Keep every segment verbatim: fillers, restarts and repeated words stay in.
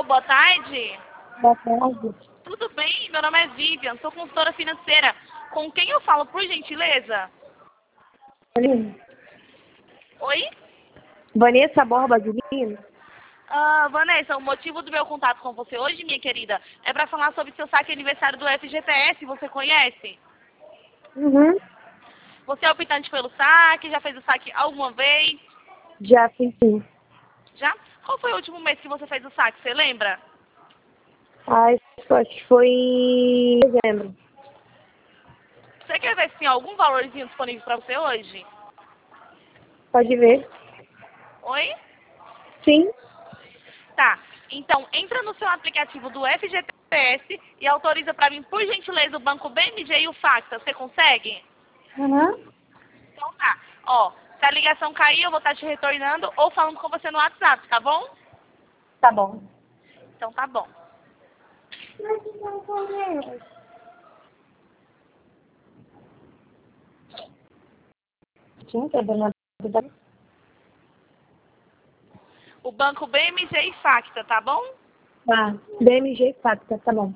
boa tarde. Boa tarde. Tudo bem? Meu nome é Vivian, sou consultora financeira. Com quem eu falo, por gentileza? Lino. Oi? Vanessa Borba de Lino. Ah, Vanessa, o motivo do meu contato com você hoje, minha querida, é para falar sobre seu saque aniversário do F G T S. Você conhece? Uhum. Você é optante pelo saque? Já fez o saque alguma vez? Já fiz sim. Já? Qual foi o último mês que você fez o saque? Você lembra? Ah, isso acho que foi em dezembro. Você quer ver se tem algum valorzinho disponível para você hoje? Pode ver. Oi? Sim. Tá. Então, entra no seu aplicativo do F G T S e autoriza para mim, por gentileza, o Banco B M G e o Facta. Você consegue? Uhum. Então tá. Ó, se a ligação cair, eu vou estar te retornando ou falando com você no WhatsApp, tá bom? Tá bom. Então tá bom. Sim, tá dando uma... O Banco B M G e Facta, tá bom? Tá. B M G Facta, tá bom.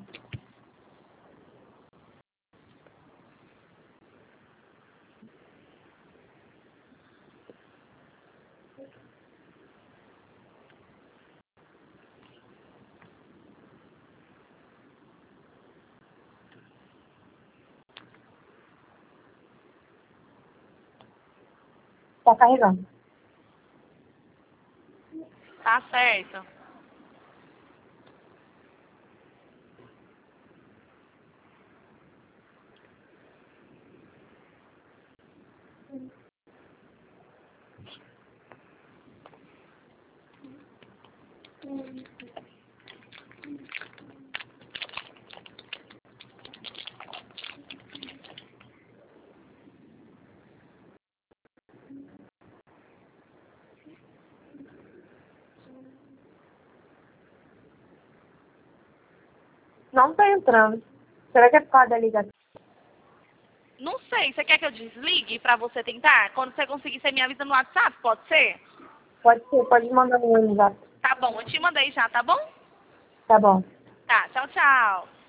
Tá carregando. Tá certo. Não tá entrando. Será que é por causa da ligação? Não sei, você quer que eu desligue pra você tentar? Quando você conseguir, você me avisa no WhatsApp, pode ser? Pode ser, pode mandar no WhatsApp. Tá bom, eu te mandei já, tá bom? Tá bom. Tá, tchau, tchau.